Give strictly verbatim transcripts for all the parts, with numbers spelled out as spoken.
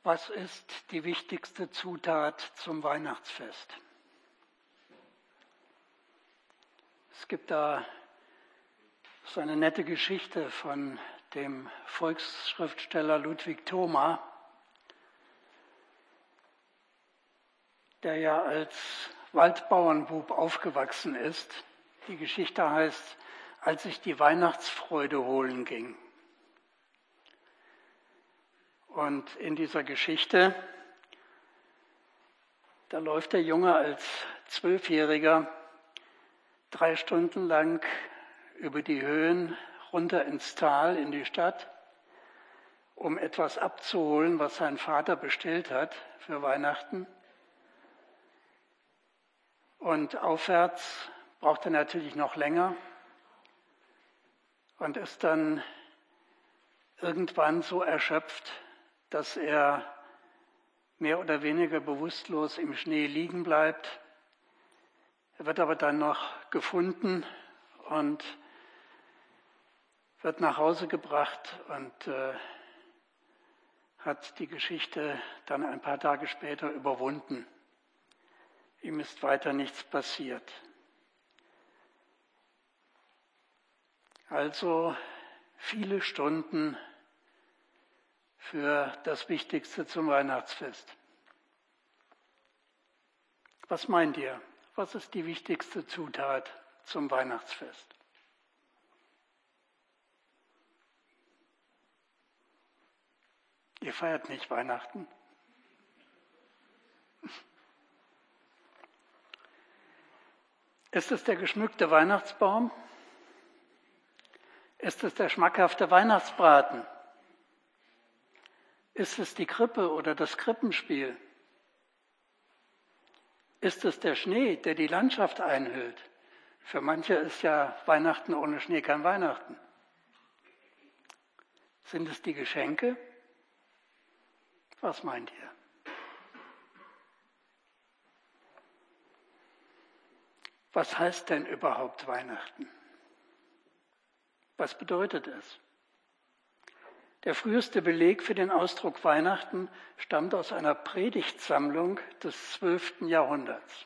Was ist die wichtigste Zutat zum Weihnachtsfest? Es gibt da so eine nette Geschichte von dem Volksschriftsteller Ludwig Thoma, der ja als Waldbauernbub aufgewachsen ist. Die Geschichte heißt, als ich die Weihnachtsfreude holen ging. Und in dieser Geschichte, da läuft der Junge als Zwölfjähriger drei Stunden lang über die Höhen runter ins Tal, in die Stadt, um etwas abzuholen, was sein Vater bestellt hat für Weihnachten. Und aufwärts braucht er natürlich noch länger und ist dann irgendwann so erschöpft, dass er mehr oder weniger bewusstlos im Schnee liegen bleibt. Er wird aber dann noch gefunden und wird nach Hause gebracht und äh, hat die Geschichte dann ein paar Tage später überwunden. Ihm ist weiter nichts passiert. Also viele Stunden für das Wichtigste zum Weihnachtsfest. Was meint ihr? Was ist die wichtigste Zutat zum Weihnachtsfest? Ihr feiert nicht Weihnachten? Ist es der geschmückte Weihnachtsbaum? Ist es der schmackhafte Weihnachtsbraten? Ist es die Krippe oder das Krippenspiel? Ist es der Schnee, der die Landschaft einhüllt? Für manche ist ja Weihnachten ohne Schnee kein Weihnachten. Sind es die Geschenke? Was meint ihr? Was heißt denn überhaupt Weihnachten? Was bedeutet es? Der früheste Beleg für den Ausdruck Weihnachten stammt aus einer Predigtsammlung des zwölften Jahrhunderts.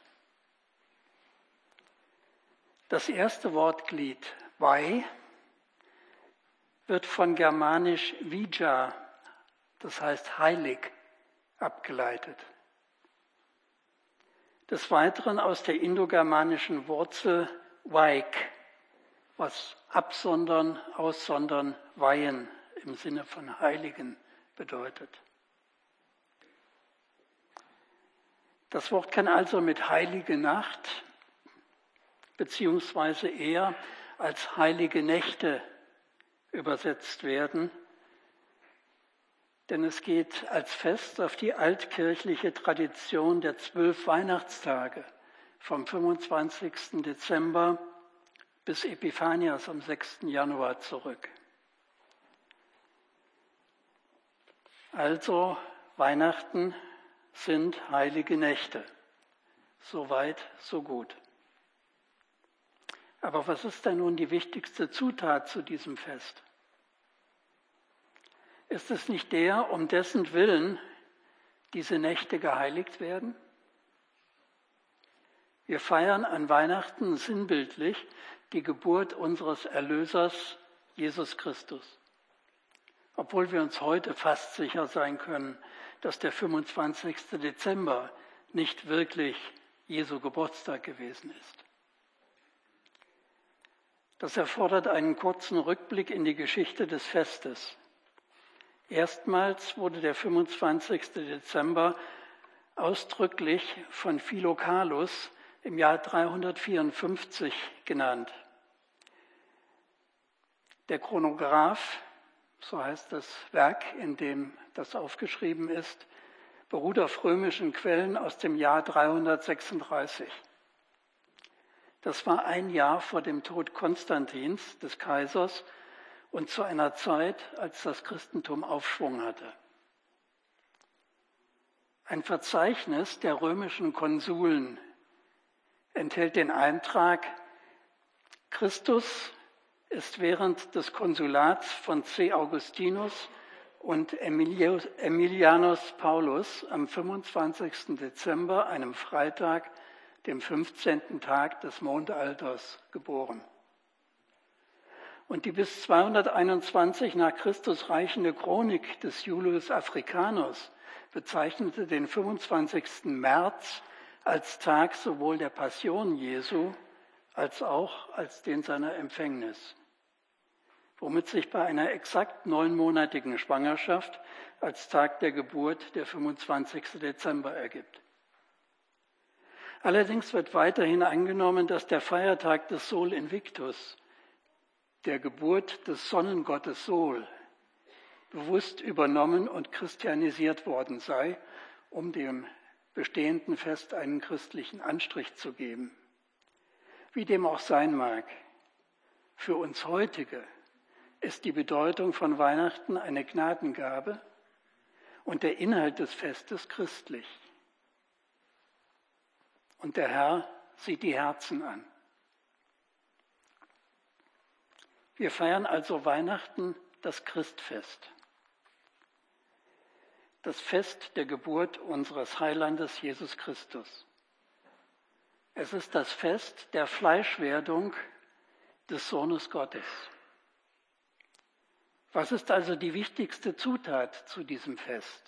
Das erste Wortglied Wei wird von germanisch Vija, das heißt heilig, abgeleitet. Des Weiteren aus der indogermanischen Wurzel Waik, was absondern, aussondern, weihen im Sinne von Heiligen bedeutet. Das Wort kann also mit heilige Nacht beziehungsweise eher als heilige Nächte übersetzt werden, denn es geht als Fest auf die altkirchliche Tradition der zwölf Weihnachtstage vom fünfundzwanzigsten Dezember bis Epiphanias am sechsten Januar zurück. Also Weihnachten sind heilige Nächte. So weit, so gut. Aber was ist denn nun die wichtigste Zutat zu diesem Fest? Ist es nicht der, um dessen Willen diese Nächte geheiligt werden? Wir feiern an Weihnachten sinnbildlich die Geburt unseres Erlösers Jesus Christus. Obwohl wir uns heute fast sicher sein können, dass der fünfundzwanzigste Dezember nicht wirklich Jesu Geburtstag gewesen ist. Das erfordert einen kurzen Rückblick in die Geschichte des Festes. Erstmals wurde der fünfundzwanzigste Dezember ausdrücklich von Philokalus im Jahr dreihundertvierundfünfzig genannt. Der Chronograph, so heißt das Werk, in dem das aufgeschrieben ist, beruht auf römischen Quellen aus dem Jahr dreihundertsechsunddreißig. Das war ein Jahr vor dem Tod Konstantins, des Kaisers, und zu einer Zeit, als das Christentum Aufschwung hatte. Ein Verzeichnis der römischen Konsuln enthält den Eintrag: Christus ist während des Konsulats von C. Augustinus und Emilianus Paulus am fünfundzwanzigsten Dezember, einem Freitag, dem fünfzehnten Tag des Mondalters, geboren. Und die bis zweihunderteinundzwanzig nach Christus reichende Chronik des Julius Africanus bezeichnete den fünfundzwanzigsten März als Tag sowohl der Passion Jesu als auch als den seiner Empfängnis, womit sich bei einer exakt neunmonatigen Schwangerschaft als Tag der Geburt der fünfundzwanzigsten Dezember ergibt. Allerdings wird weiterhin angenommen, dass der Feiertag des Sol Invictus, der Geburt des Sonnengottes Sol, bewusst übernommen und christianisiert worden sei, um dem bestehenden Fest einen christlichen Anstrich zu geben. Wie dem auch sein mag, für uns heutige ist die Bedeutung von Weihnachten eine Gnadengabe und der Inhalt des Festes christlich. Und der Herr sieht die Herzen an. Wir feiern also Weihnachten, das Christfest. Das Fest der Geburt unseres Heilandes Jesus Christus. Es ist das Fest der Fleischwerdung des Sohnes Gottes. Was ist also die wichtigste Zutat zu diesem Fest?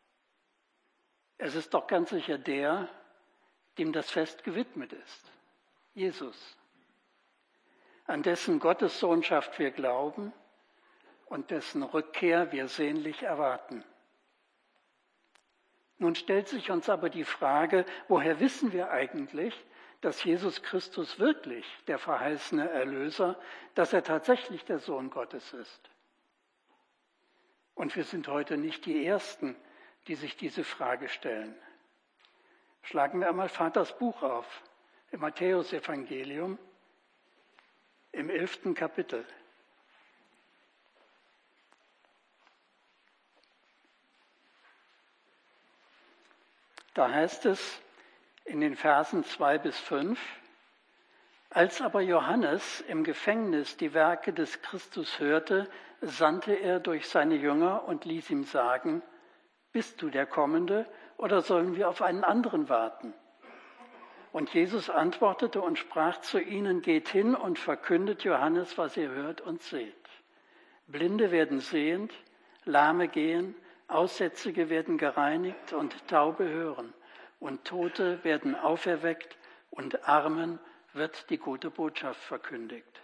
Es ist doch ganz sicher der, dem das Fest gewidmet ist, Jesus, an dessen Gottessohnschaft wir glauben und dessen Rückkehr wir sehnlich erwarten. Nun stellt sich uns aber die Frage, woher wissen wir eigentlich, dass Jesus Christus wirklich der verheißene Erlöser, dass er tatsächlich der Sohn Gottes ist? Und wir sind heute nicht die Ersten, die sich diese Frage stellen. Schlagen wir einmal Vaters Buch auf, im Matthäusevangelium, im elften Kapitel. Da heißt es in den Versen zwei bis fünf, als aber Johannes im Gefängnis die Werke des Christus hörte, sandte er durch seine Jünger und ließ ihm sagen, bist du der Kommende oder sollen wir auf einen anderen warten? Und Jesus antwortete und sprach zu ihnen, geht hin und verkündet Johannes, was ihr hört und seht. Blinde werden sehend, Lahme gehen, Aussätzige werden gereinigt und Taube hören. Und Tote werden auferweckt und Armen wird die gute Botschaft verkündigt.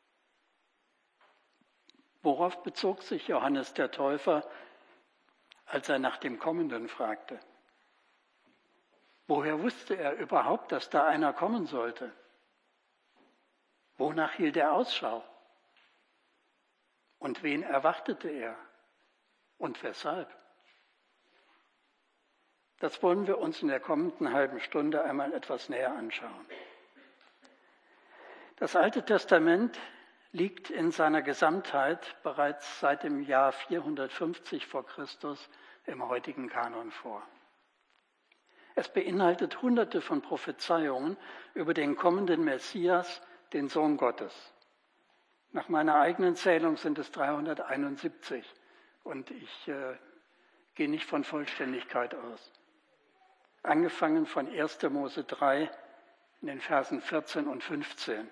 Worauf bezog sich Johannes der Täufer, als er nach dem Kommenden fragte? Woher wusste er überhaupt, dass da einer kommen sollte? Wonach hielt er Ausschau? Und wen erwartete er? Und weshalb? Das wollen wir uns in der kommenden halben Stunde einmal etwas näher anschauen. Das Alte Testament liegt in seiner Gesamtheit bereits seit dem Jahr vierhundertfünfzig vor Christus im heutigen Kanon vor. Es beinhaltet Hunderte von Prophezeiungen über den kommenden Messias, den Sohn Gottes. Nach meiner eigenen Zählung sind es dreihunderteinundsiebzig und ich äh, gehe nicht von Vollständigkeit aus. Angefangen von erster Mose drei in den Versen vierzehn und fünfzehn.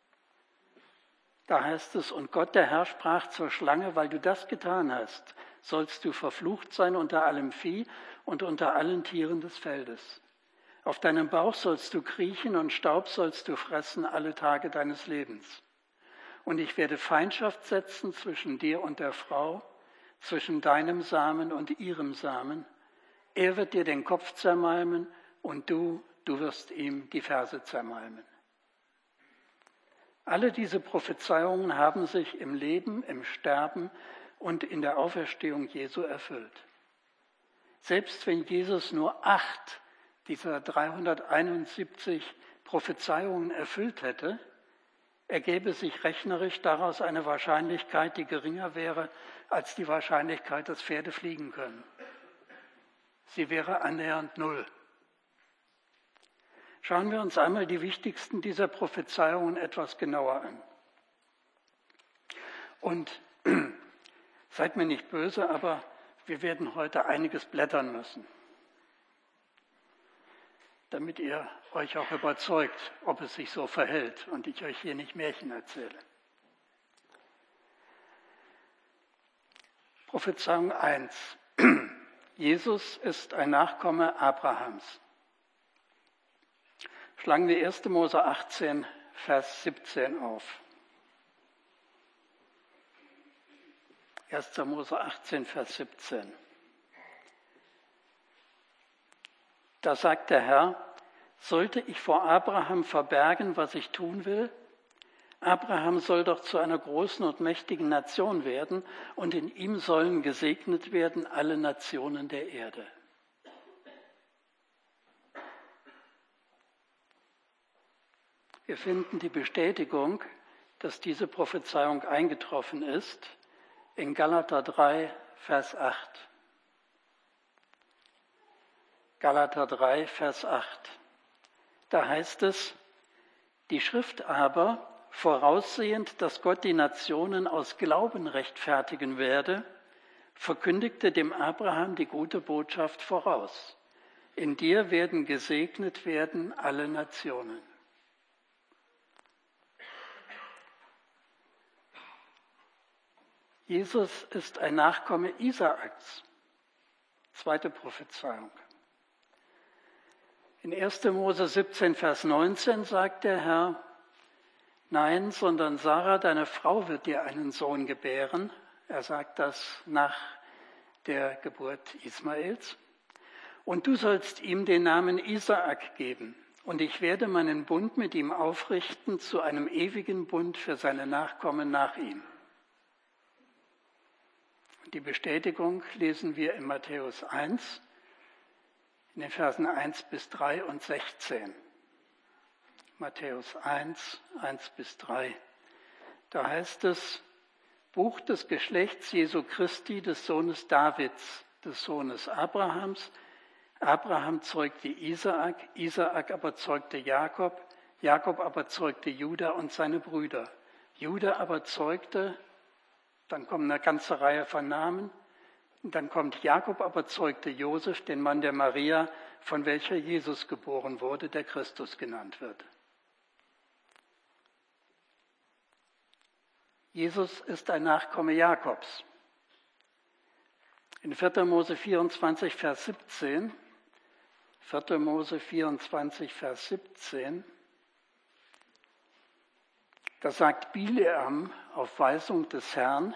Da heißt es, und Gott der Herr sprach zur Schlange, weil du das getan hast, sollst du verflucht sein unter allem Vieh und unter allen Tieren des Feldes. Auf deinem Bauch sollst du kriechen und Staub sollst du fressen alle Tage deines Lebens. Und ich werde Feindschaft setzen zwischen dir und der Frau, zwischen deinem Samen und ihrem Samen. Er wird dir den Kopf zermalmen und du, du wirst ihm die Ferse zermalmen. Alle diese Prophezeiungen haben sich im Leben, im Sterben und in der Auferstehung Jesu erfüllt. Selbst wenn Jesus nur acht dieser dreihunderteinundsiebzig Prophezeiungen erfüllt hätte, ergäbe sich rechnerisch daraus eine Wahrscheinlichkeit, die geringer wäre als die Wahrscheinlichkeit, dass Pferde fliegen können. Sie wäre annähernd null. Schauen wir uns einmal die wichtigsten dieser Prophezeiungen etwas genauer an. Und Seid mir nicht böse, aber wir werden heute einiges blättern müssen, damit ihr euch auch überzeugt, ob es sich so verhält und ich euch hier nicht Märchen erzähle. Prophezeiung eins. Jesus ist ein Nachkomme Abrahams. Schlagen wir erster Mose achtzehn, Vers siebzehn auf. erster Mose achtzehn, Vers siebzehn. Da sagt der Herr, sollte ich vor Abraham verbergen, was ich tun will? Abraham soll doch zu einer großen und mächtigen Nation werden und in ihm sollen gesegnet werden alle Nationen der Erde. Wir finden die Bestätigung, dass diese Prophezeiung eingetroffen ist, in Galater drei, Vers acht. Galater drei, Vers acht. Da heißt es, die Schrift aber, voraussehend, dass Gott die Nationen aus Glauben rechtfertigen werde, verkündigte dem Abraham die gute Botschaft voraus. In dir werden gesegnet werden alle Nationen. Jesus ist ein Nachkomme Isaaks. Zweite Prophezeiung. In erster Mose siebzehn, Vers neunzehn sagt der Herr, nein, sondern Sarah, deine Frau, wird dir einen Sohn gebären. Er sagt das nach der Geburt Ismaels. Und du sollst ihm den Namen Isaak geben. Und ich werde meinen Bund mit ihm aufrichten zu einem ewigen Bund für seine Nachkommen nach ihm. Die Bestätigung lesen wir in Matthäus eins, in den Versen eins bis drei und sechzehn. Matthäus eins, eins bis drei. Da heißt es, Buch des Geschlechts Jesu Christi, des Sohnes Davids, des Sohnes Abrahams. Abraham zeugte Isaak, Isaak aber zeugte Jakob, Jakob aber zeugte Juda und seine Brüder. Juda aber zeugte, dann kommt eine ganze Reihe von Namen. Und dann kommt Jakob, aber zeugte Josef, den Mann der Maria, von welcher Jesus geboren wurde, der Christus genannt wird. Jesus ist ein Nachkomme Jakobs. In vierter Mose vierundzwanzig, Vers siebzehn, vierter Mose vierundzwanzig, Vers siebzehn, da sagt Bileam auf Weisung des Herrn,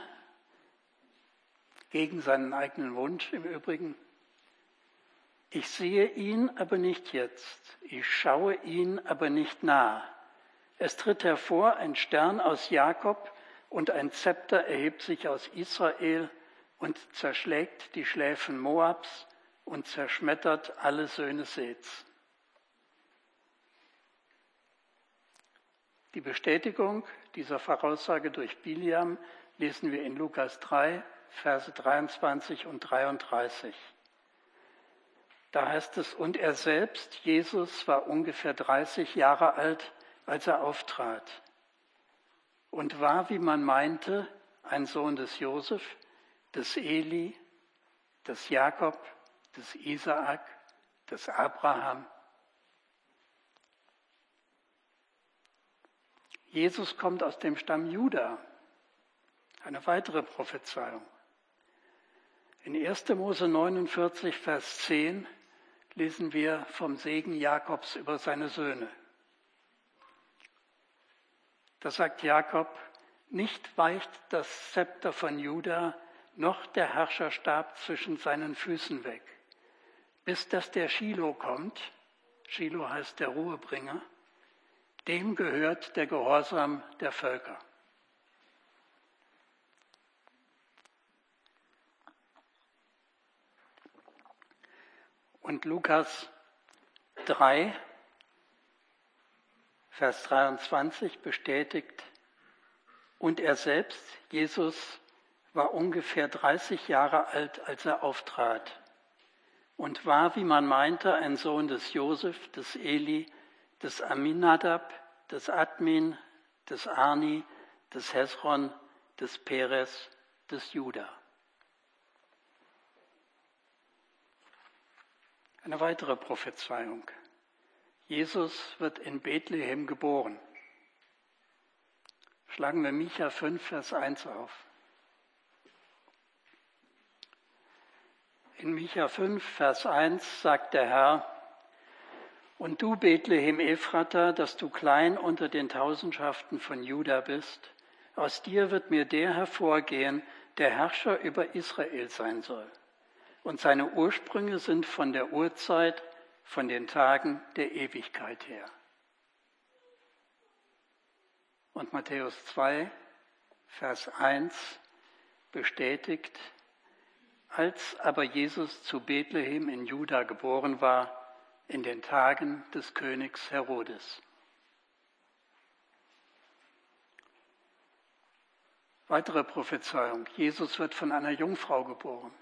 gegen seinen eigenen Wunsch im Übrigen, ich sehe ihn, aber nicht jetzt, ich schaue ihn, aber nicht nah. Es tritt hervor ein Stern aus Jakob und ein Zepter erhebt sich aus Israel und zerschlägt die Schläfen Moabs und zerschmettert alle Söhne Seths. Die Bestätigung dieser Voraussage durch Bileam lesen wir in Lukas drei, Verse dreiundzwanzig und dreiunddreißig. Da heißt es, und er selbst, Jesus, war ungefähr dreißig Jahre alt, als er auftrat und war, wie man meinte, ein Sohn des Josef, des Eli, des Jakob, des Isaak, des Abraham. Jesus kommt aus dem Stamm Juda. Eine weitere Prophezeiung. In erster Mose neunundvierzig, Vers zehn lesen wir vom Segen Jakobs über seine Söhne. Da sagt Jakob, nicht weicht das Zepter von Juda, noch der Herrscherstab zwischen seinen Füßen weg, bis dass der Schilo kommt, Schilo heißt der Ruhebringer, dem gehört der Gehorsam der Völker. Und Lukas drei, Vers dreiundzwanzig bestätigt, und er selbst, Jesus, war ungefähr dreißig Jahre alt, als er auftrat und war, wie man meinte, ein Sohn des Josef, des Eli, des Aminadab, des Admin, des Arni, des Hesron, des Peres, des Juda. Eine weitere Prophezeiung. Jesus wird in Bethlehem geboren. Schlagen wir Micha fünf, Vers eins auf. In Micha fünf, Vers eins sagt der Herr: Und du, Bethlehem Ephrata, dass du klein unter den Tausendschaften von Juda bist, aus dir wird mir der hervorgehen, der Herrscher über Israel sein soll. Und seine Ursprünge sind von der Urzeit, von den Tagen der Ewigkeit her. Und Matthäus zwei, Vers eins bestätigt: Als aber Jesus zu Bethlehem in Juda geboren war, in den Tagen des Königs Herodes. Weitere Prophezeiung: Jesus wird von einer Jungfrau geboren.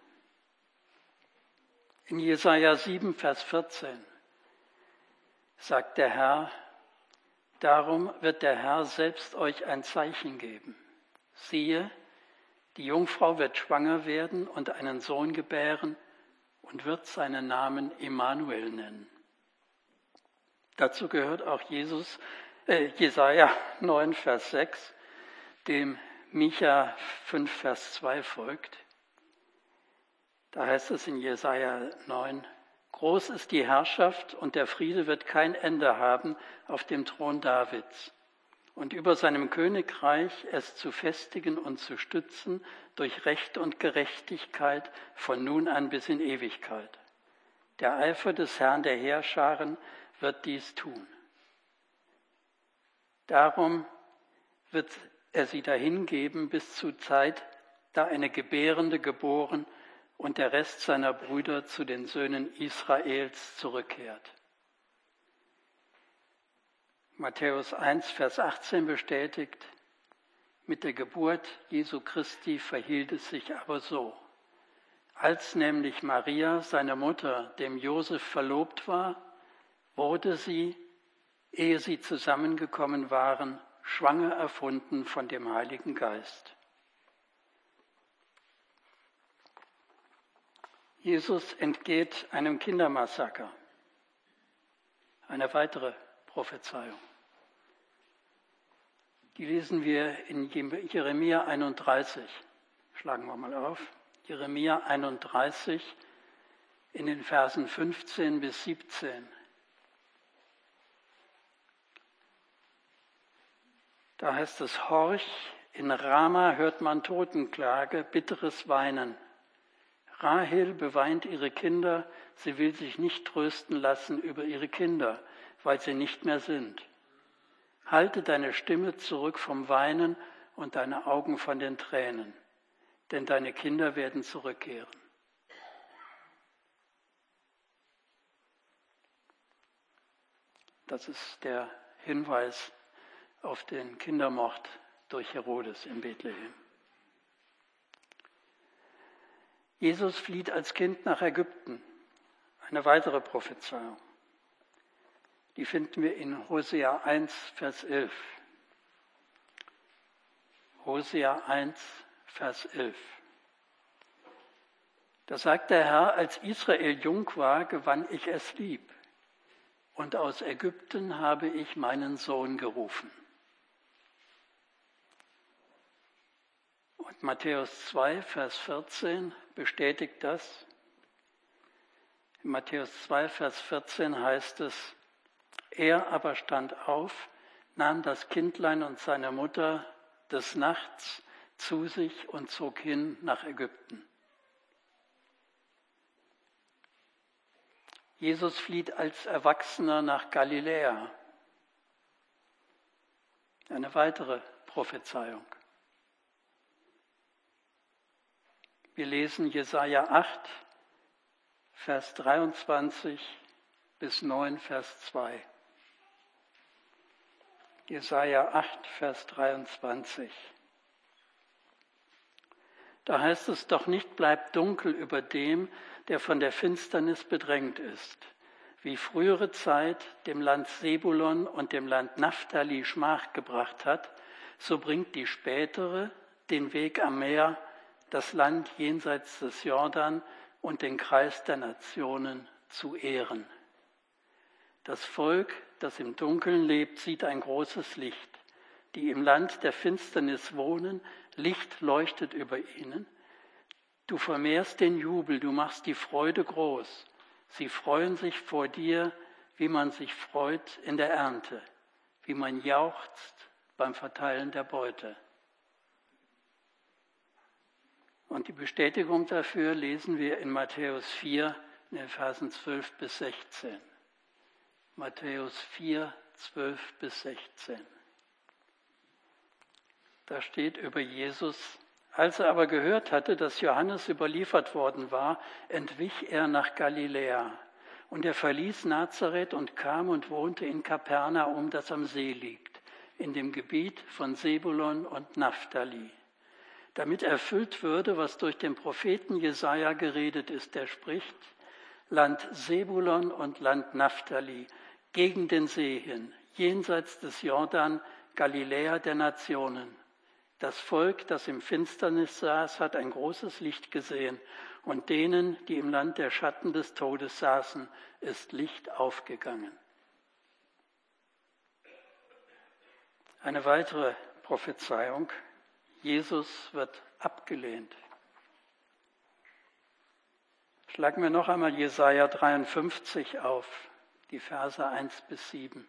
In Jesaja sieben, Vers vierzehn sagt der Herr: Darum wird der Herr selbst euch ein Zeichen geben. Siehe, die Jungfrau wird schwanger werden und einen Sohn gebären und wird seinen Namen Immanuel nennen. Dazu gehört auch Jesus, äh, Jesaja neun, Vers sechs, dem Micha fünf, Vers zwei folgt. Da heißt es in Jesaja neun: Groß ist die Herrschaft und der Friede wird kein Ende haben auf dem Thron Davids und über seinem Königreich es zu festigen und zu stützen durch Recht und Gerechtigkeit von nun an bis in Ewigkeit. Der Eifer des Herrn der Heerscharen wird dies tun. Darum wird er sie dahingeben bis zur Zeit, da eine Gebärende geboren und der Rest seiner Brüder zu den Söhnen Israels zurückkehrt. Matthäus eins, Vers achtzehn bestätigt: Mit der Geburt Jesu Christi verhielt es sich aber so: Als nämlich Maria, seine Mutter, dem Josef verlobt war, wurde sie, ehe sie zusammengekommen waren, schwanger erfunden von dem Heiligen Geist. Jesus entgeht einem Kindermassaker. Eine weitere Prophezeiung. Die lesen wir in Jeremia einunddreißig. Schlagen wir mal auf. Jeremia einunddreißig in den Versen fünfzehn bis siebzehn. Da heißt es: Horch, in Rama hört man Totenklage, bitteres Weinen. Rahel beweint ihre Kinder, sie will sich nicht trösten lassen über ihre Kinder, weil sie nicht mehr sind. Halte deine Stimme zurück vom Weinen und deine Augen von den Tränen, denn deine Kinder werden zurückkehren. Das ist der Hinweis auf den Kindermord durch Herodes in Bethlehem. Jesus flieht als Kind nach Ägypten. Eine weitere Prophezeiung. Die finden wir in Hosea eins, Vers elf. Hosea eins, Vers elf. Da sagt der Herr: Als Israel jung war, gewann ich es lieb. Und aus Ägypten habe ich meinen Sohn gerufen. Und Matthäus zwei, Vers vierzehn bestätigt das. In Matthäus zwei, Vers vierzehn heißt es: Er aber stand auf, nahm das Kindlein und seine Mutter des Nachts zu sich und zog hin nach Ägypten. Jesus flieht als Erwachsener nach Galiläa. Eine weitere Prophezeiung. Wir lesen Jesaja acht, Vers dreiundzwanzig bis neun, Vers zwei. Jesaja acht, Vers dreiundzwanzig. Da heißt es: Doch nicht bleibt dunkel über dem, der von der Finsternis bedrängt ist. Wie frühere Zeit dem Land Sebulon und dem Land Naphtali Schmach gebracht hat, so bringt die spätere den Weg am Meer, das Land jenseits des Jordan und den Kreis der Nationen zu ehren. Das Volk, das im Dunkeln lebt, sieht ein großes Licht. Die im Land der Finsternis wohnen, Licht leuchtet über ihnen. Du vermehrst den Jubel, du machst die Freude groß. Sie freuen sich vor dir, wie man sich freut in der Ernte, wie man jauchzt beim Verteilen der Beute. Und die Bestätigung dafür lesen wir in Matthäus vier, in den Versen zwölf bis sechzehn. Matthäus vier, zwölf bis sechzehn. Da steht über Jesus: Als er aber gehört hatte, dass Johannes überliefert worden war, entwich er nach Galiläa. Und er verließ Nazareth und kam und wohnte in Kapernaum, das am See liegt, in dem Gebiet von Sebulon und Naphtali, damit erfüllt würde, was durch den Propheten Jesaja geredet ist, der spricht: Land Sebulon und Land Naphtali, gegen den See hin, jenseits des Jordan, Galiläa der Nationen. Das Volk, das im Finsternis saß, hat ein großes Licht gesehen, und denen, die im Land der Schatten des Todes saßen, ist Licht aufgegangen. Eine weitere Prophezeiung: Jesus wird abgelehnt. Schlagen wir noch einmal Jesaja dreiundfünfzig auf, die Verse eins bis sieben.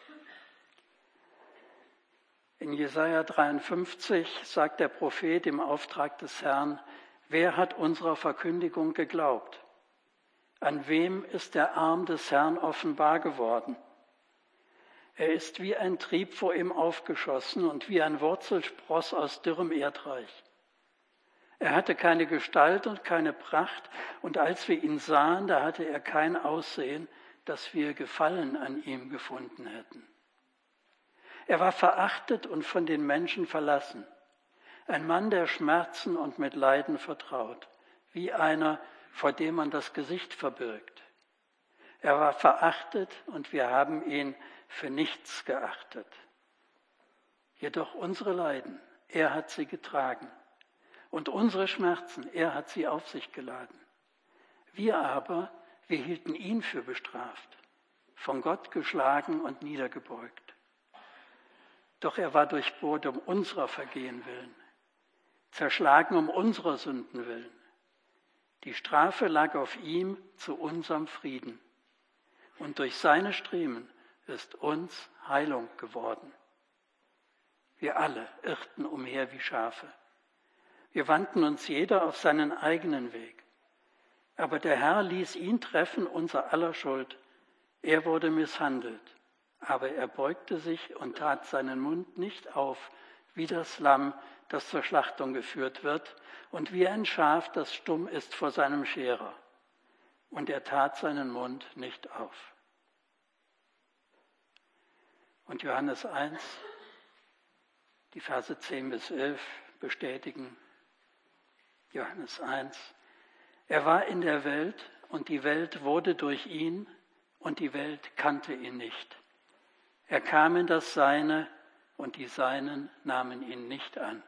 In Jesaja dreiundfünfzig sagt der Prophet im Auftrag des Herrn: Wer hat unserer Verkündigung geglaubt? An wem ist der Arm des Herrn offenbar geworden? Er ist wie ein Trieb vor ihm aufgeschossen und wie ein Wurzelspross aus dürrem Erdreich. Er hatte keine Gestalt und keine Pracht, und als wir ihn sahen, da hatte er kein Aussehen, dass wir Gefallen an ihm gefunden hätten. Er war verachtet und von den Menschen verlassen, ein Mann der Schmerzen und mit Leiden vertraut, wie einer, vor dem man das Gesicht verbirgt. Er war verachtet und wir haben ihn für nichts geachtet. Jedoch unsere Leiden, er hat sie getragen, und unsere Schmerzen, er hat sie auf sich geladen. Wir aber, wir hielten ihn für bestraft, von Gott geschlagen und niedergebeugt. Doch er war durchbohrt um unserer Vergehen willen, zerschlagen um unserer Sünden willen. Die Strafe lag auf ihm zu unserem Frieden, und durch seine Striemen ist uns Heilung geworden. Wir alle irrten umher wie Schafe. Wir wandten uns jeder auf seinen eigenen Weg. Aber der Herr ließ ihn treffen, unser aller Schuld. Er wurde misshandelt, aber er beugte sich und tat seinen Mund nicht auf, wie das Lamm, das zur Schlachtung geführt wird, und wie ein Schaf, das stumm ist vor seinem Scherer. Und er tat seinen Mund nicht auf. Und Johannes eins, die Verse zehn bis elf bestätigen. Johannes eins: Er war in der Welt, und die Welt wurde durch ihn, und die Welt kannte ihn nicht. Er kam in das Seine, und die Seinen nahmen ihn nicht an.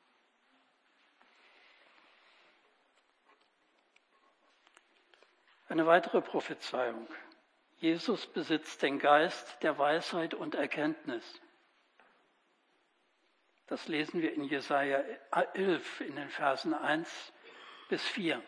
Eine weitere Prophezeiung: Jesus besitzt den Geist der Weisheit und Erkenntnis. Das lesen wir in Jesaja elf in den Versen eins bis vier.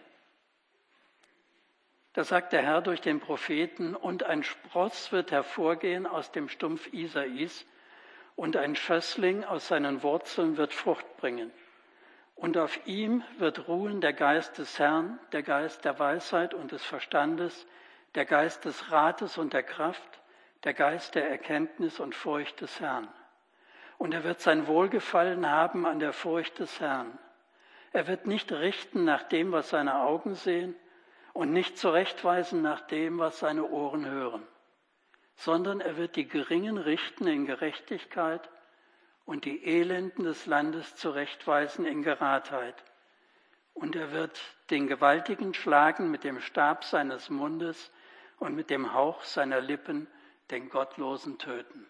Da sagt der Herr durch den Propheten: Und ein Spross wird hervorgehen aus dem Stumpf Isais, und ein Schössling aus seinen Wurzeln wird Frucht bringen. Und auf ihm wird ruhen der Geist des Herrn, der Geist der Weisheit und des Verstandes, der Geist des Rates und der Kraft, der Geist der Erkenntnis und Furcht des Herrn. Und er wird sein Wohlgefallen haben an der Furcht des Herrn. Er wird nicht richten nach dem, was seine Augen sehen, und nicht zurechtweisen nach dem, was seine Ohren hören, sondern er wird die Geringen richten in Gerechtigkeit und die Elenden des Landes zurechtweisen in Geradheit. Und er wird den Gewaltigen schlagen mit dem Stab seines Mundes und mit dem Hauch seiner Lippen den Gottlosen töten.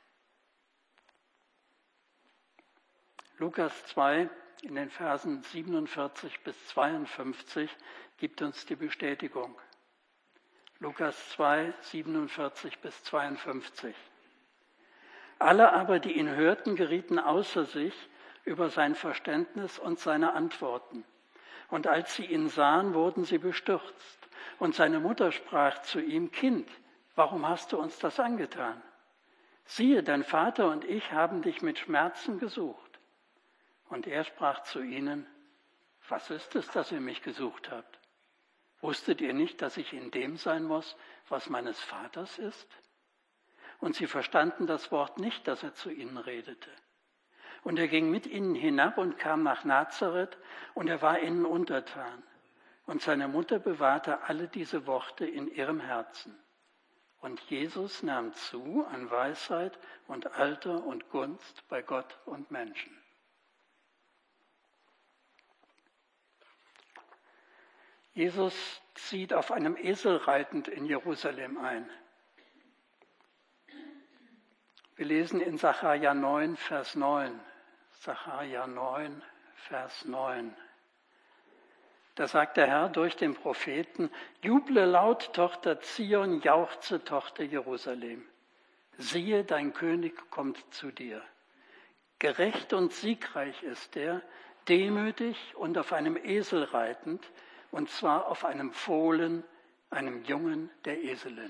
Lukas zwei in den Versen siebenundvierzig bis zweiundfünfzig gibt uns die Bestätigung. Lukas zwei, siebenundvierzig bis zweiundfünfzig. Alle aber, die ihn hörten, gerieten außer sich über sein Verständnis und seine Antworten. Und als sie ihn sahen, wurden sie bestürzt. Und seine Mutter sprach zu ihm: Kind, warum hast du uns das angetan? Siehe, dein Vater und ich haben dich mit Schmerzen gesucht. Und er sprach zu ihnen: Was ist es, dass ihr mich gesucht habt? Wusstet ihr nicht, dass ich in dem sein muss, was meines Vaters ist? Und sie verstanden das Wort nicht, das er zu ihnen redete. Und er ging mit ihnen hinab und kam nach Nazareth, und er war ihnen untertan. Und seine Mutter bewahrte alle diese Worte in ihrem Herzen. Und Jesus nahm zu an Weisheit und Alter und Gunst bei Gott und Menschen. Jesus zieht auf einem Esel reitend in Jerusalem ein. Wir lesen in Sacharja neun, Vers neun. Sacharja neun, Vers neun. Da sagt der Herr durch den Propheten: Juble laut, Tochter Zion, jauchze, Tochter Jerusalem. Siehe, dein König kommt zu dir. Gerecht und siegreich ist er, demütig und auf einem Esel reitend, und zwar auf einem Fohlen, einem Jungen der Eselin.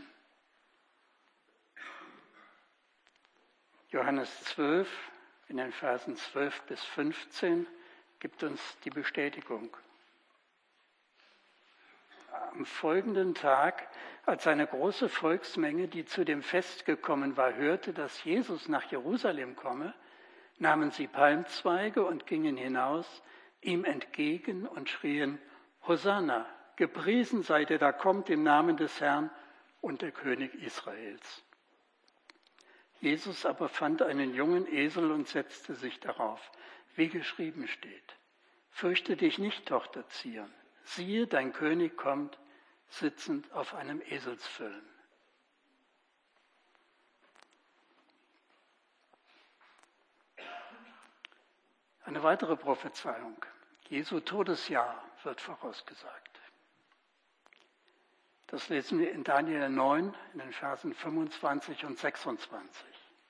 Johannes zwölf, in den Versen zwölf bis fünfzehn, gibt uns die Bestätigung. Am folgenden Tag, als eine große Volksmenge, die zu dem Fest gekommen war, hörte, dass Jesus nach Jerusalem komme, nahmen sie Palmzweige und gingen hinaus ihm entgegen und schrien: Hosanna, gepriesen sei der, da kommt im Namen des Herrn und der König Israels. Jesus aber fand einen jungen Esel und setzte sich darauf, wie geschrieben steht: Fürchte dich nicht, Tochter Zion, siehe, dein König kommt, sitzend auf einem Eselsfüllen. Eine weitere Prophezeiung. Jesu Todesjahr wird vorausgesagt. Das lesen wir in Daniel neun, in den Versen fünfundzwanzig und sechsundzwanzig.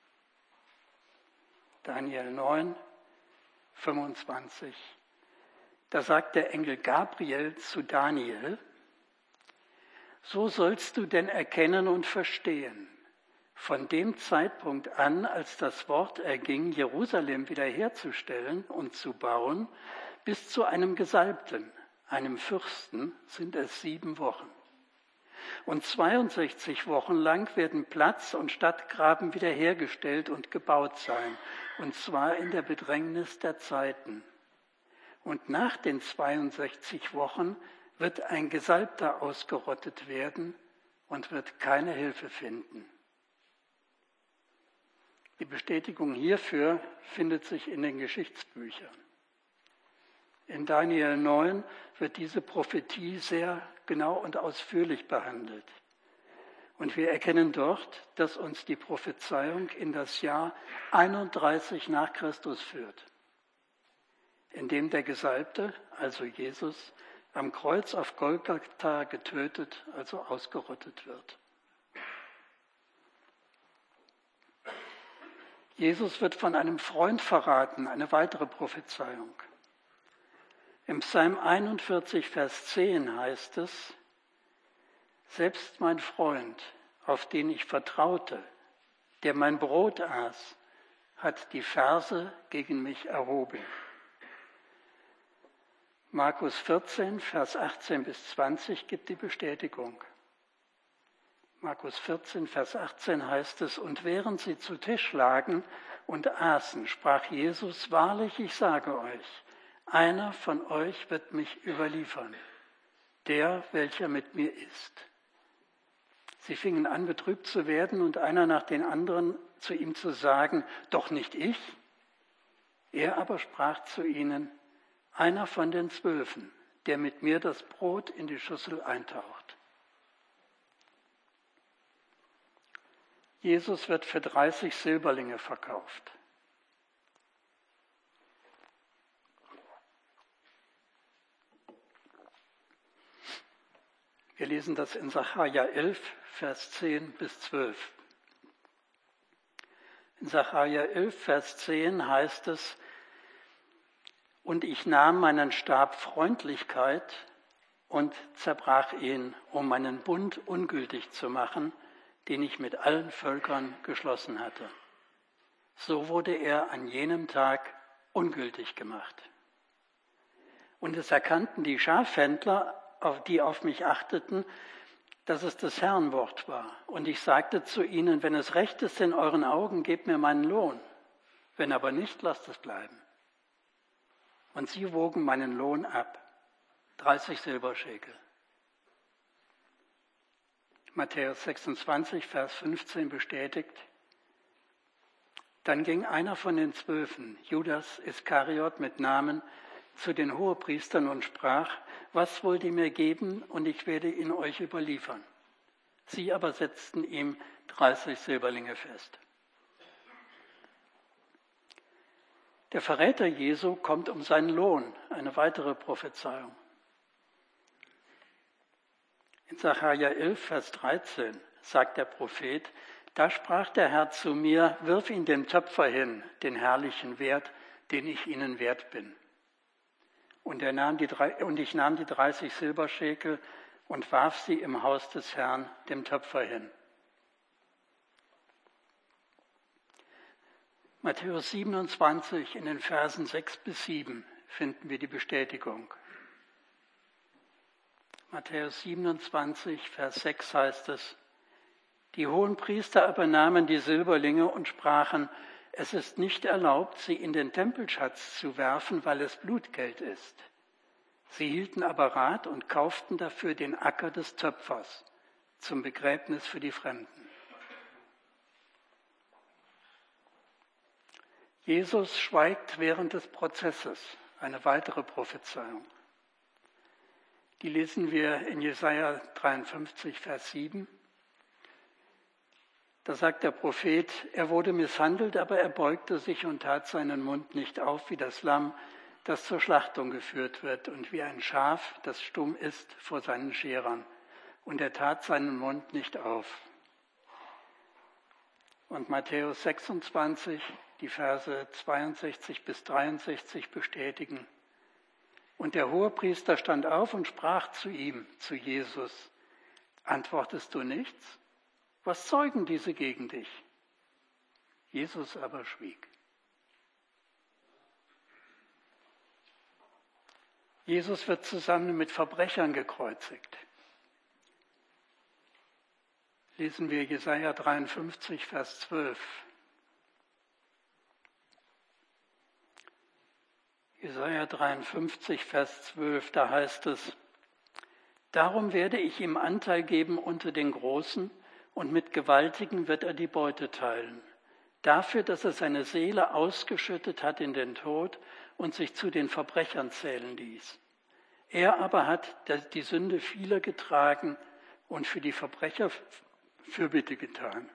Daniel neun, fünfundzwanzig. Da sagt der Engel Gabriel zu Daniel: So sollst du denn erkennen und verstehen, von dem Zeitpunkt an, als das Wort erging, Jerusalem wiederherzustellen und zu bauen, bis zu einem Gesalbten, einem Fürsten, sind es sieben Wochen. Und zweiundsechzig Wochen lang werden Platz und Stadtgraben wiederhergestellt und gebaut sein, und zwar in der Bedrängnis der Zeiten. Und nach den zweiundsechzig Wochen wird ein Gesalbter ausgerottet werden und wird keine Hilfe finden. Die Bestätigung hierfür findet sich in den Geschichtsbüchern. In Daniel neun wird diese Prophetie sehr genau und ausführlich behandelt. Und wir erkennen dort, dass uns die Prophezeiung in das Jahr einunddreißig nach Christus führt, in dem der Gesalbte, also Jesus, am Kreuz auf Golgatha getötet, also ausgerottet wird. Jesus wird von einem Freund verraten, eine weitere Prophezeiung. Im Psalm einundvierzig, Vers zehn heißt es: Selbst mein Freund, auf den ich vertraute, der mein Brot aß, hat die Verse gegen mich erhoben. Markus vierzehn, Vers achtzehn bis zwanzig gibt die Bestätigung. Markus vierzehn, Vers achtzehn heißt es: Und während sie zu Tisch lagen und aßen, sprach Jesus: Wahrlich, ich sage euch, einer von euch wird mich überliefern, der, welcher mit mir isst. Sie fingen an, betrübt zu werden und einer nach den anderen zu ihm zu sagen: Doch nicht ich. Er aber sprach zu ihnen: Einer von den Zwölfen, der mit mir das Brot in die Schüssel eintaucht. Jesus wird für dreißig Silberlinge verkauft. Wir Wir lesen das in Sacharja elf, Vers zehn bis zwölf. In Sacharja elf, Vers zehn heißt es: Und ich nahm meinen Stab Freundlichkeit und zerbrach ihn, um meinen Bund ungültig zu machen, den ich mit allen Völkern geschlossen hatte. So wurde er an jenem Tag ungültig gemacht. Und es erkannten die Schafhändler, die auf mich achteten, dass es das Herrn Wort war. Und ich sagte zu ihnen: Wenn es recht ist in euren Augen, gebt mir meinen Lohn. Wenn aber nicht, lasst es bleiben. Und sie wogen meinen Lohn ab, dreißig Silberschekel. Matthäus sechsundzwanzig, Vers fünfzehn bestätigt: Dann ging einer von den Zwölfen, Judas Iskariot mit Namen, zu den Hohepriestern und sprach: Was wollt ihr mir geben, und ich werde ihn euch überliefern? Sie aber setzten ihm dreißig Silberlinge fest. Der Verräter Jesu kommt um seinen Lohn, eine weitere Prophezeiung. In Sacharja elf, Vers dreizehn sagt der Prophet: Da sprach der Herr zu mir: Wirf ihn dem Töpfer hin, den herrlichen Wert, den ich ihnen wert bin. Und, er nahm die, und ich nahm die dreißig Silberschekel und warf sie im Haus des Herrn dem Töpfer hin. Matthäus siebenundzwanzig, in den Versen sechs bis sieben finden wir die Bestätigung. Matthäus siebenundzwanzig, Vers sechs heißt es: Die Hohenpriester aber nahmen die Silberlinge und sprachen: Es ist nicht erlaubt, sie in den Tempelschatz zu werfen, weil es Blutgeld ist. Sie hielten aber Rat und kauften dafür den Acker des Töpfers zum Begräbnis für die Fremden. Jesus schweigt während des Prozesses, eine weitere Prophezeiung. Die lesen wir in Jesaja dreiundfünfzig, Vers sieben. Da sagt der Prophet: Er wurde misshandelt, aber er beugte sich und tat seinen Mund nicht auf, wie das Lamm, das zur Schlachtung geführt wird, und wie ein Schaf, das stumm ist vor seinen Scherern. Und er tat seinen Mund nicht auf. Und Matthäus sechsundzwanzig, die Verse zweiundsechzig bis dreiundsechzig bestätigen: Und der Hohepriester stand auf und sprach zu ihm, zu Jesus: Antwortest du nichts? Was zeugen diese gegen dich? Jesus aber schwieg. Jesus wird zusammen mit Verbrechern gekreuzigt. Lesen wir Jesaja dreiundfünfzig, Vers zwölf. Jesaja dreiundfünfzig, Vers zwölf, da heißt es: Darum werde ich ihm Anteil geben unter den Großen, und mit Gewaltigen wird er die Beute teilen. Dafür, dass er seine Seele ausgeschüttet hat in den Tod und sich zu den Verbrechern zählen ließ. Er aber hat die Sünde vieler getragen und für die Verbrecher Fürbitte getan.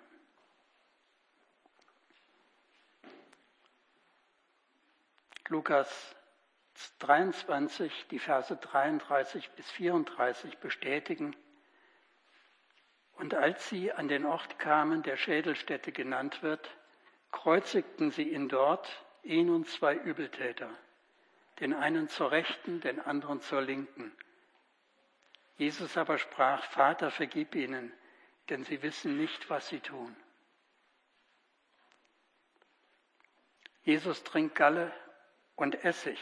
Lukas dreiundzwanzig, die Verse dreiunddreißig bis vierunddreißig bestätigen: Und als sie an den Ort kamen, der Schädelstätte genannt wird, kreuzigten sie ihn dort, ihn und zwei Übeltäter, den einen zur Rechten, den anderen zur Linken. Jesus aber sprach: Vater, vergib ihnen, denn sie wissen nicht, was sie tun. Jesus trinkt Galle und Essig.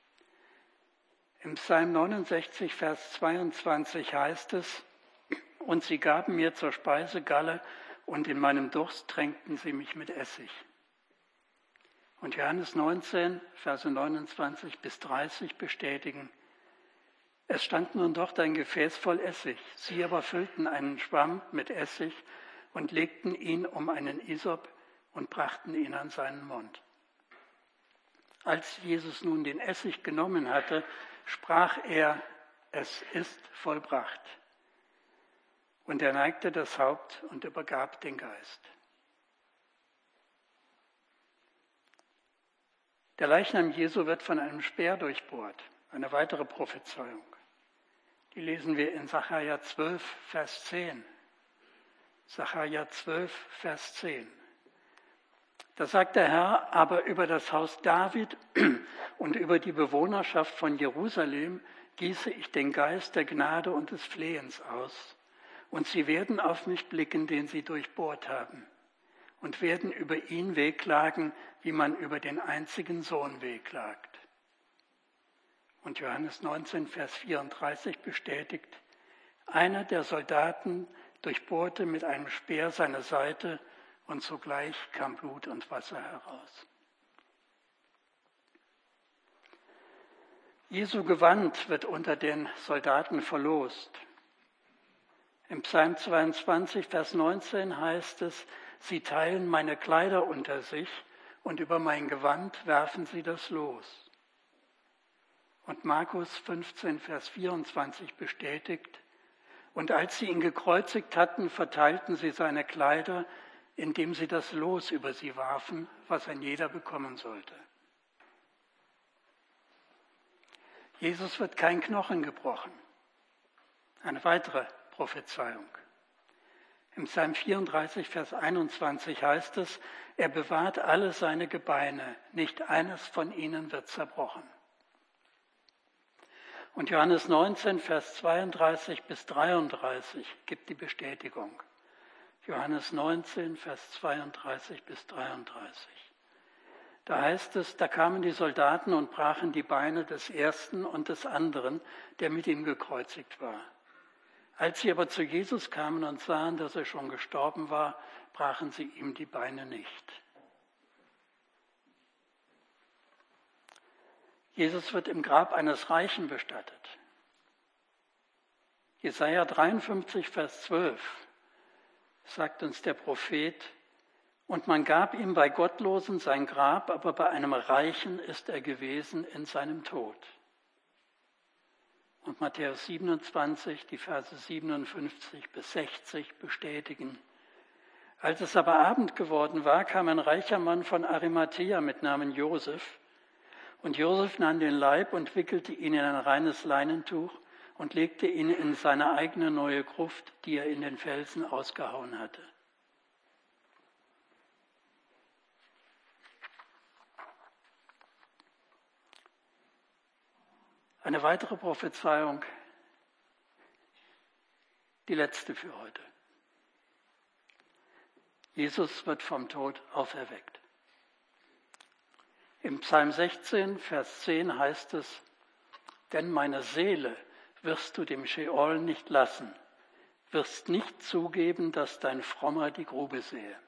Im Psalm neunundsechzig, Vers zweiundzwanzig heißt es: Und sie gaben mir zur Speise Galle, und in meinem Durst tränkten sie mich mit Essig. Und Johannes neunzehn, Verse neunundzwanzig bis dreißig bestätigen: Es stand nun dort ein Gefäß voll Essig. Sie aber füllten einen Schwamm mit Essig und legten ihn um einen Isop und brachten ihn an seinen Mund. Als Jesus nun den Essig genommen hatte, sprach er: Es ist vollbracht. Und er neigte das Haupt und übergab den Geist. Der Leichnam Jesu wird von einem Speer durchbohrt, eine weitere Prophezeiung. Die lesen wir in Sacharja zwölf, Vers zehn. Sacharja zwölf, Vers zehn. Da sagt der Herr, aber über das Haus David und über die Bewohnerschaft von Jerusalem gieße ich den Geist der Gnade und des Flehens aus. Und sie werden auf mich blicken, den sie durchbohrt haben, und werden über ihn wehklagen, wie man über den einzigen Sohn wehklagt. Und Johannes neunzehn, Vers vierunddreißig bestätigt, einer der Soldaten durchbohrte mit einem Speer seine Seite, und sogleich kam Blut und Wasser heraus. Jesu Gewand wird unter den Soldaten verlost. Im Psalm zweiundzwanzig, Vers neunzehn heißt es, sie teilen meine Kleider unter sich und über mein Gewand werfen sie das Los. Und Markus fünfzehn, Vers vierundzwanzig bestätigt, und als sie ihn gekreuzigt hatten, verteilten sie seine Kleider, indem sie das Los über sie warfen, was ein jeder bekommen sollte. Jesus wird kein Knochen gebrochen. Eine weitere Prophezeiung. Im Psalm vierunddreißig, Vers einundzwanzig heißt es, er bewahrt alle seine Gebeine, nicht eines von ihnen wird zerbrochen. Und Johannes neunzehn, Vers zweiunddreißig bis dreiunddreißig gibt die Bestätigung. Johannes neunzehn, Vers zweiunddreißig bis dreiunddreißig. Da heißt es, da kamen die Soldaten und brachen die Beine des ersten und des anderen, der mit ihm gekreuzigt war. Als sie aber zu Jesus kamen und sahen, dass er schon gestorben war, brachen sie ihm die Beine nicht. Jesus wird im Grab eines Reichen bestattet. Jesaja dreiundfünfzig, Vers zwölf sagt uns der Prophet, und man gab ihm bei Gottlosen sein Grab, aber bei einem Reichen ist er gewesen in seinem Tod. Und Matthäus siebenundzwanzig, die Verse siebenundfünfzig bis sechzig bestätigen. Als es aber Abend geworden war, kam ein reicher Mann von Arimathäa mit Namen Josef. Und Josef nahm den Leib und wickelte ihn in ein reines Leinentuch und legte ihn in seine eigene neue Gruft, die er in den Felsen ausgehauen hatte. Eine weitere Prophezeiung, die letzte für heute. Jesus wird vom Tod auferweckt. Im Psalm sechzehn, Vers zehn heißt es, denn meine Seele wirst du dem Scheol nicht lassen, wirst nicht zugeben, dass dein Frommer die Grube sehe.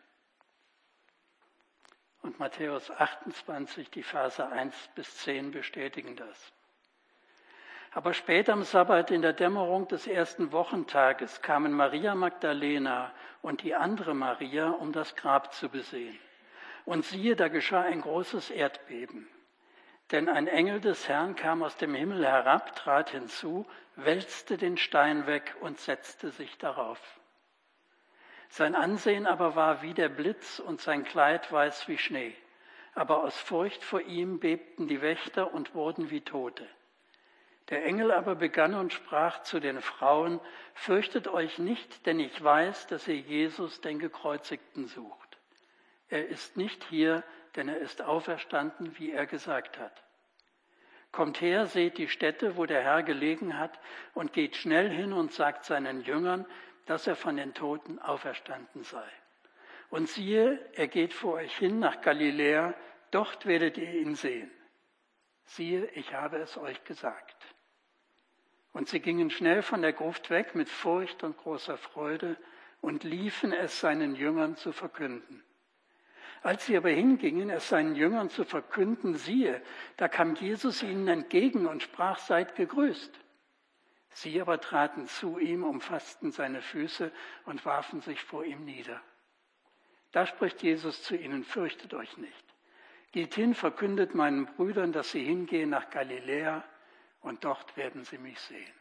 Und Matthäus achtundzwanzig, die Verse eins bis zehn bestätigen das. Aber spät am Sabbat in der Dämmerung des ersten Wochentages kamen Maria Magdalena und die andere Maria, um das Grab zu besehen. Und siehe, da geschah ein großes Erdbeben. Denn ein Engel des Herrn kam aus dem Himmel herab, trat hinzu, wälzte den Stein weg und setzte sich darauf. Sein Ansehen aber war wie der Blitz und sein Kleid weiß wie Schnee. Aber aus Furcht vor ihm bebten die Wächter und wurden wie Tote. Der Engel aber begann und sprach zu den Frauen, fürchtet euch nicht, denn ich weiß, dass ihr Jesus, den Gekreuzigten, sucht. Er ist nicht hier, denn er ist auferstanden, wie er gesagt hat. Kommt her, seht die Stätte, wo der Herr gelegen hat, und geht schnell hin und sagt seinen Jüngern, dass er von den Toten auferstanden sei. Und siehe, er geht vor euch hin nach Galiläa, dort werdet ihr ihn sehen. Siehe, ich habe es euch gesagt. Und sie gingen schnell von der Gruft weg mit Furcht und großer Freude und liefen es seinen Jüngern zu verkünden. Als sie aber hingingen, es seinen Jüngern zu verkünden, siehe, da kam Jesus ihnen entgegen und sprach, seid gegrüßt. Sie aber traten zu ihm, umfassten seine Füße und warfen sich vor ihm nieder. Da spricht Jesus zu ihnen, fürchtet euch nicht. Geht hin, verkündet meinen Brüdern, dass sie hingehen nach Galiläa, und dort werden sie mich sehen.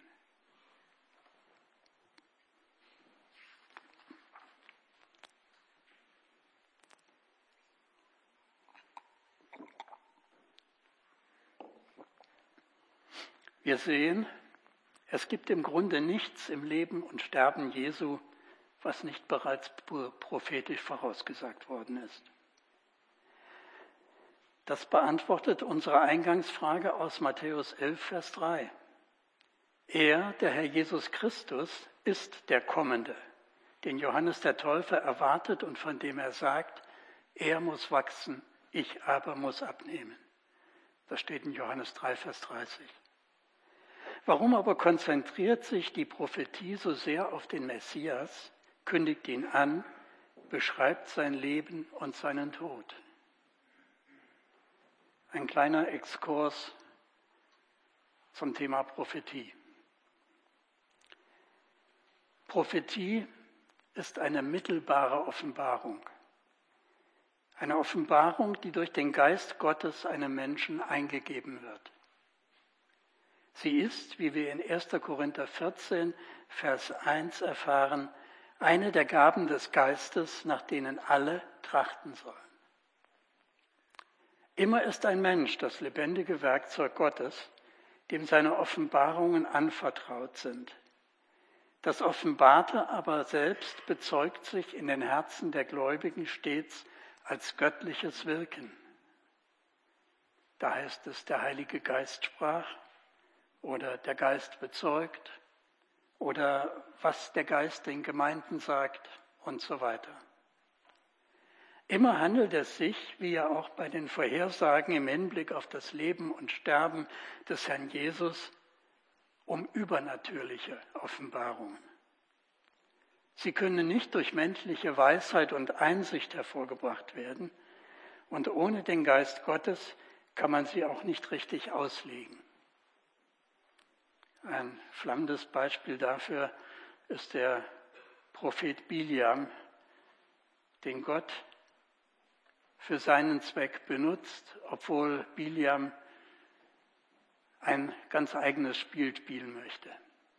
Wir sehen Es gibt im Grunde nichts im Leben und Sterben Jesu, was nicht bereits prophetisch vorausgesagt worden ist. Das beantwortet unsere Eingangsfrage aus Matthäus elf, Vers drei. Er, der Herr Jesus Christus, ist der Kommende, den Johannes der Täufer erwartet und von dem er sagt, er muss wachsen, ich aber muss abnehmen. Das steht in Johannes drei, Vers dreißig. Warum aber konzentriert sich die Prophetie so sehr auf den Messias, kündigt ihn an, beschreibt sein Leben und seinen Tod? Ein kleiner Exkurs zum Thema Prophetie. Prophetie ist eine mittelbare Offenbarung. Eine Offenbarung, die durch den Geist Gottes einem Menschen eingegeben wird. Sie ist, wie wir in erster Korinther vierzehn, Vers eins erfahren, eine der Gaben des Geistes, nach denen alle trachten sollen. Immer ist ein Mensch das lebendige Werkzeug Gottes, dem seine Offenbarungen anvertraut sind. Das Offenbarte aber selbst bezeugt sich in den Herzen der Gläubigen stets als göttliches Wirken. Da heißt es, der Heilige Geist sprach oder der Geist bezeugt oder was der Geist den Gemeinden sagt und so weiter. Immer handelt es sich, wie ja auch bei den Vorhersagen im Hinblick auf das Leben und Sterben des Herrn Jesus, um übernatürliche Offenbarungen. Sie können nicht durch menschliche Weisheit und Einsicht hervorgebracht werden und ohne den Geist Gottes kann man sie auch nicht richtig auslegen. Ein flammendes Beispiel dafür ist der Prophet Biliam, den Gott für seinen Zweck benutzt, obwohl Biliam ein ganz eigenes Spiel spielen möchte.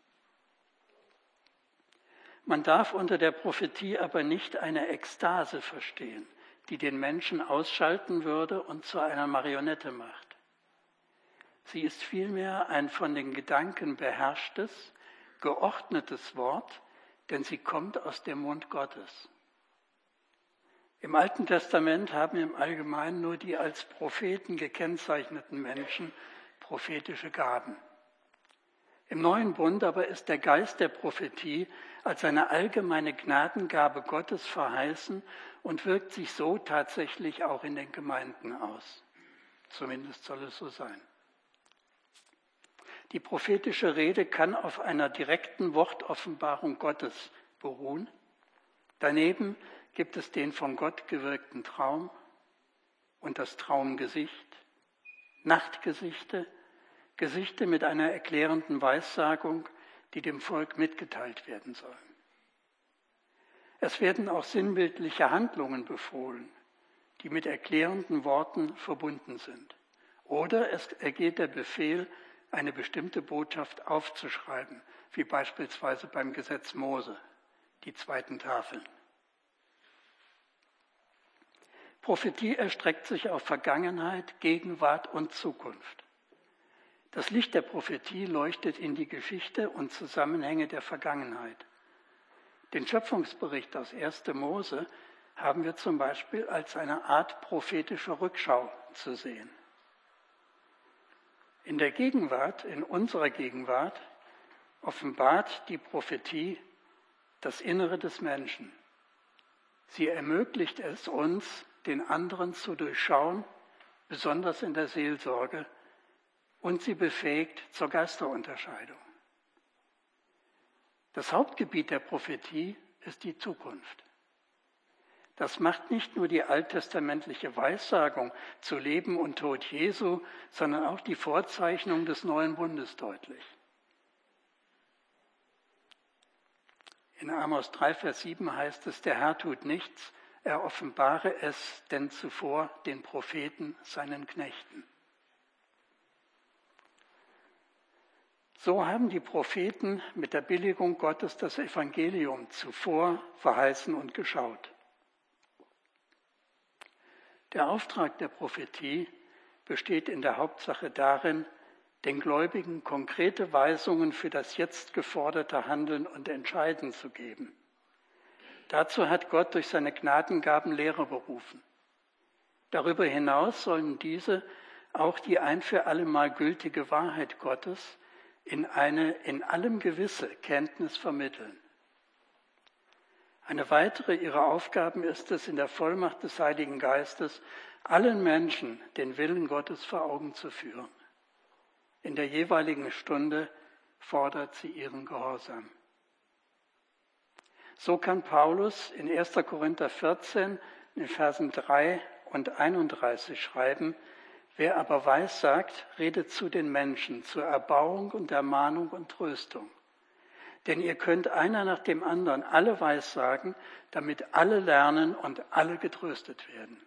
Man darf unter der Prophetie aber nicht eine Ekstase verstehen, die den Menschen ausschalten würde und zu einer Marionette macht. Sie ist vielmehr ein von den Gedanken beherrschtes, geordnetes Wort, denn sie kommt aus dem Mund Gottes. Im Alten Testament haben im Allgemeinen nur die als Propheten gekennzeichneten Menschen prophetische Gaben. Im Neuen Bund aber ist der Geist der Prophetie als eine allgemeine Gnadengabe Gottes verheißen und wirkt sich so tatsächlich auch in den Gemeinden aus. Zumindest soll es so sein. Die prophetische Rede kann auf einer direkten Wortoffenbarung Gottes beruhen. Daneben gibt es den von Gott gewirkten Traum und das Traumgesicht, Nachtgesichte, Gesichte mit einer erklärenden Weissagung, die dem Volk mitgeteilt werden sollen. Es werden auch sinnbildliche Handlungen befohlen, die mit erklärenden Worten verbunden sind. Oder es ergeht der Befehl, eine bestimmte Botschaft aufzuschreiben, wie beispielsweise beim Gesetz Mose, die zweiten Tafeln. Prophetie erstreckt sich auf Vergangenheit, Gegenwart und Zukunft. Das Licht der Prophetie leuchtet in die Geschichte und Zusammenhänge der Vergangenheit. Den Schöpfungsbericht aus erster Mose haben wir zum Beispiel als eine Art prophetischer Rückschau zu sehen. In der Gegenwart, in unserer Gegenwart, offenbart die Prophetie das Innere des Menschen. Sie ermöglicht es uns, den anderen zu durchschauen, besonders in der Seelsorge, und sie befähigt zur Geisterunterscheidung. Das Hauptgebiet der Prophetie ist die Zukunft. Das macht nicht nur die alttestamentliche Weissagung zu Leben und Tod Jesu, sondern auch die Vorzeichnung des neuen Bundes deutlich. In Amos drei, Vers sieben heißt es, der Herr tut nichts, er offenbare es denn zuvor den Propheten, seinen Knechten. So haben die Propheten mit der Billigung Gottes das Evangelium zuvor verheißen und geschaut. Der Auftrag der Prophetie besteht in der Hauptsache darin, den Gläubigen konkrete Weisungen für das jetzt geforderte Handeln und Entscheiden zu geben. Dazu hat Gott durch seine Gnadengaben Lehrer berufen. Darüber hinaus sollen diese auch die ein für allemal gültige Wahrheit Gottes in eine in allem gewisse Kenntnis vermitteln. Eine weitere ihrer Aufgaben ist es, in der Vollmacht des Heiligen Geistes allen Menschen den Willen Gottes vor Augen zu führen. In der jeweiligen Stunde fordert sie ihren Gehorsam. So kann Paulus in erster Korinther vierzehn in Versen drei und einunddreißig schreiben: Wer aber weissagt, redet zu den Menschen, zur Erbauung und Ermahnung und Tröstung. Denn ihr könnt einer nach dem anderen alle weissagen, damit alle lernen und alle getröstet werden.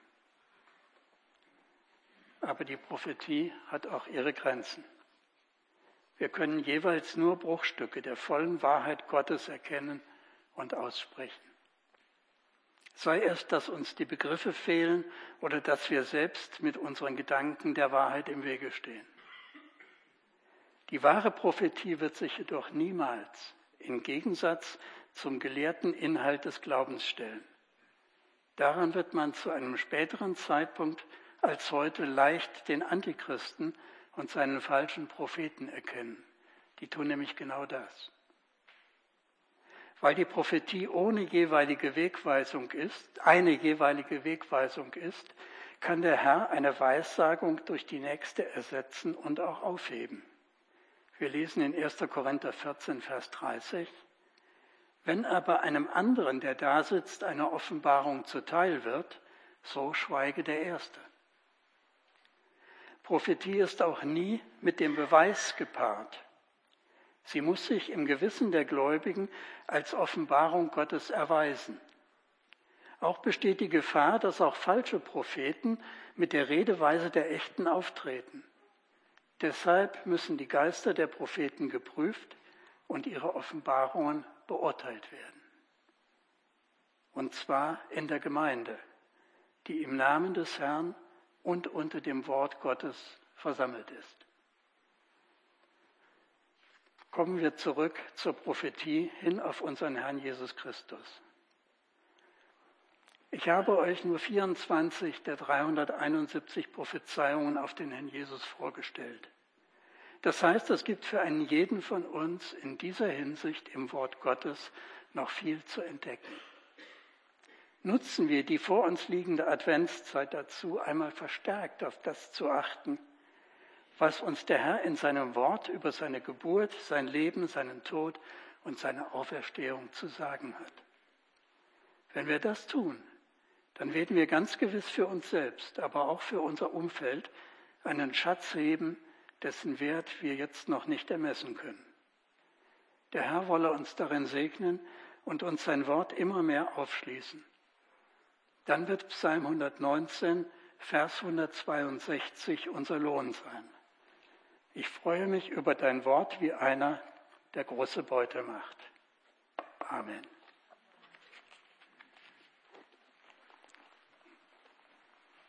Aber die Prophetie hat auch ihre Grenzen. Wir können jeweils nur Bruchstücke der vollen Wahrheit Gottes erkennen und aussprechen. Sei es, dass uns die Begriffe fehlen oder dass wir selbst mit unseren Gedanken der Wahrheit im Wege stehen. Die wahre Prophetie wird sich jedoch niemals im Gegensatz zum gelehrten Inhalt des Glaubens stellen. Daran wird man zu einem späteren Zeitpunkt als heute leicht den Antichristen und seinen falschen Propheten erkennen. Die tun nämlich genau das. Weil die Prophetie ohne jeweilige Wegweisung ist, eine jeweilige Wegweisung ist, kann der Herr eine Weissagung durch die nächste ersetzen und auch aufheben. Wir lesen in erster Korinther vierzehn, Vers dreißig: Wenn aber einem anderen, der da sitzt, eine Offenbarung zuteil wird, so schweige der Erste. Prophetie ist auch nie mit dem Beweis gepaart. Sie muss sich im Gewissen der Gläubigen als Offenbarung Gottes erweisen. Auch besteht die Gefahr, dass auch falsche Propheten mit der Redeweise der Echten auftreten. Deshalb müssen die Geister der Propheten geprüft und ihre Offenbarungen beurteilt werden. Und zwar in der Gemeinde, die im Namen des Herrn und unter dem Wort Gottes versammelt ist. Kommen wir zurück zur Prophetie hin auf unseren Herrn Jesus Christus. Ich habe euch nur vierundzwanzig der dreihunderteinundsiebzig Prophezeiungen auf den Herrn Jesus vorgestellt. Das heißt, es gibt für einen jeden von uns in dieser Hinsicht im Wort Gottes noch viel zu entdecken. Nutzen wir die vor uns liegende Adventszeit dazu, einmal verstärkt auf das zu achten, was uns der Herr in seinem Wort über seine Geburt, sein Leben, seinen Tod und seine Auferstehung zu sagen hat. Wenn wir das tun, dann werden wir ganz gewiss für uns selbst, aber auch für unser Umfeld einen Schatz heben, dessen Wert wir jetzt noch nicht ermessen können. Der Herr wolle uns darin segnen und uns sein Wort immer mehr aufschließen. Dann wird Psalm hundertneunzehn, Vers hundertzweiundsechzig unser Lohn sein. Ich freue mich über dein Wort wie einer, der große Beute macht. Amen.